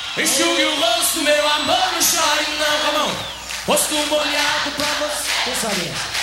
Enxugue o rosto, meu amor, não chore não. Com a mão. Rosto molhado pra você. Quem sabe essa?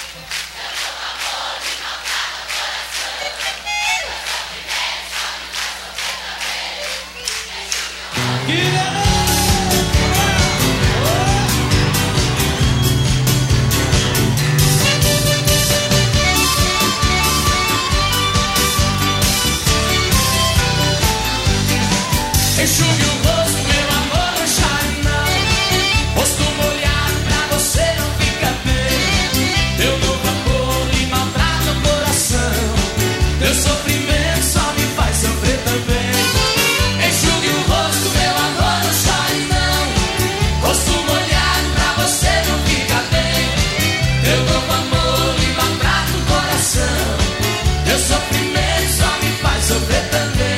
Enxugue o rosto, meu amor, não chore não. Rosto molhado pra você não fica bem. Teu novo amor me maltrata o coração. Teu sofrimento só me faz sofrer também. Enxugue o rosto, meu amor, não chore não. Rosto molhado pra você não fica bem. Teu novo amor me maltrata o coração. Teu sofrimento só me faz sofrer também.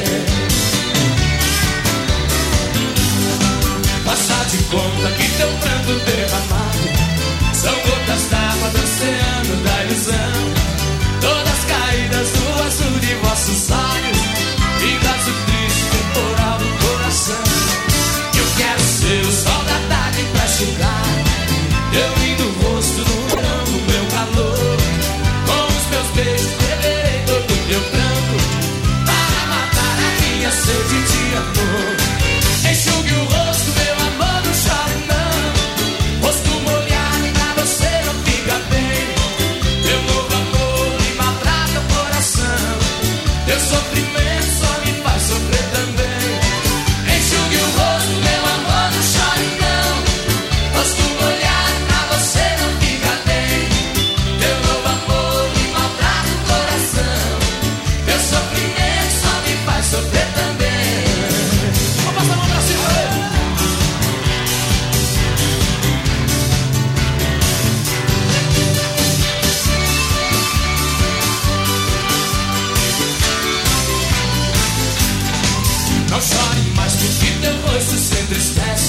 Faça de conta que teu pranto derramado são gotas d'água do oceano da ilusão. Todas caídas no azul de vossos olhos, vindas o triste temporal do coração. Eu quero ser o sol da tarde pra chegar, teu lindo rosto no verão do meu calor. Com os meus beijos beberei todo o teu pranto, para matar a minha sede de amor. Enxugue o rosto, meu amor, não chore não. Rosto molhado pra você não fica bem. Teu novo amor me maltrata o coração. Teu sofrimento só me faz sofrer também. Enxugue o rosto, meu amor, não chore não. Rosto molhado pra você não fica bem. Teu novo amor me maltrata o coração. Teu sofrimento só me faz sofrer também. Vamos passar a mão pra cima, velho. Não chore mais porque teu rosto se entristece.